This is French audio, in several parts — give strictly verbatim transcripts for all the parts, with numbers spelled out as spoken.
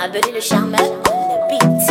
Abedi le charmeur on the beat.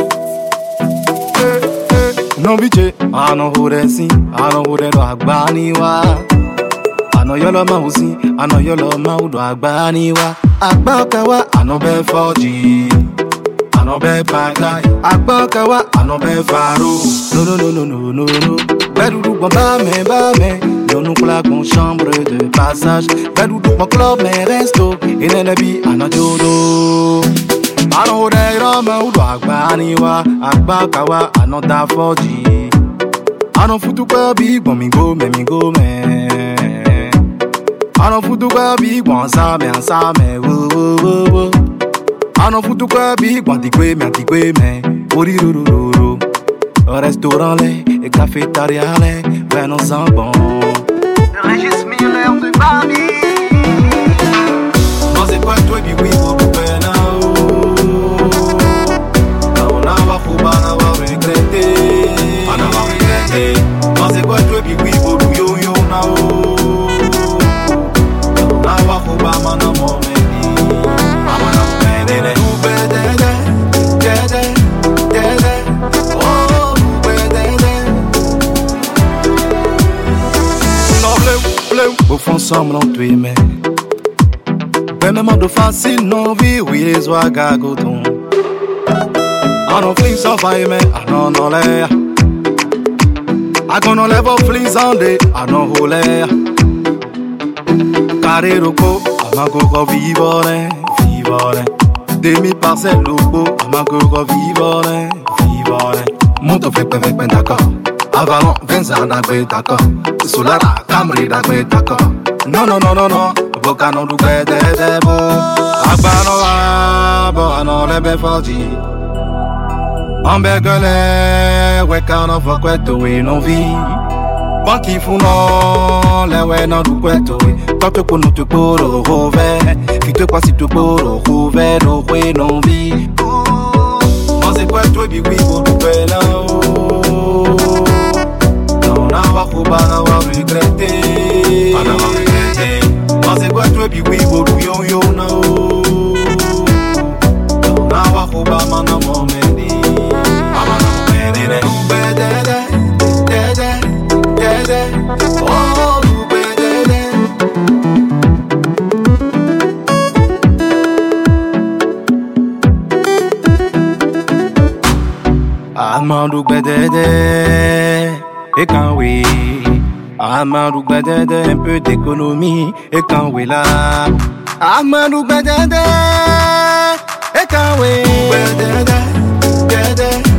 No biche, I know who they see, I know who they do agbani wa. I know you love my uzi, I know you love my udo agbani wa. Agbaka wa, I know be four G, I know be pagai. Agbaka wa, I know be faro. No no no no no no no. Bedoudou bon ba me ba me, yo nous claque mon chambre de passage. Bedoudou mon club mes resto, et nenebi anajodo. I know they don't know who agbani wa, agbaka wa, I know that four G. I know futu kwa big bon mi go me mi go me. I know futu kwa big bon sa me sa me wo wo wo wo. I know futu kwa big bon di kwe me di kwe me. Ori ru ru ru ru. Restaurant les et cafétéria les, ben on sent bon. Régis Miller de Bami. Non c'est quoi toi bi oui pour pena o. On a va faut pas avoir regretté. On a va regretté. Non c'est quoi toi bi oui pour yo yo na o. On a va faut pas man mon meni. Mama na meni ne. Tu bede de de de de. Au fond semblant tu aimais. Ben même de facile non vie oui les oies gagoton. I don't fling so fire me, I don't know l'air. I gonna level flings on day, I don't hold l'air. Carré roco, I ma go vivore, vivore. Demi parcelle loco, I ma go vivore, vivore. Monte fait pepe pen d'accord. Avalon, Vincent d'agre d'accord. Solara, Camry d'agre d'accord. Non, non, non, non, non. Boca non double de debo. Agbano abo, anon lebe forti. Ambegele, weka non fo kweto we non vi. Banki funo, le we non du kweto we. Toto kono te poro rove. Fite kwa si te poro rove, no we non vi. Mange kweto bi wi bo double na o. On a va faut pas avoir regretté. On a va regretté. On sait quoi toi bi oui bo yo yo na o. On a va faut pas man mon meni. Mama na meni ne. Bede de de de de. Oh bede de. Amandu bede de. Et quand oui, Amadou Badede, un peu d'économie. Et quand oui là, Amadou Badede, et quand oui, Badede, Badede.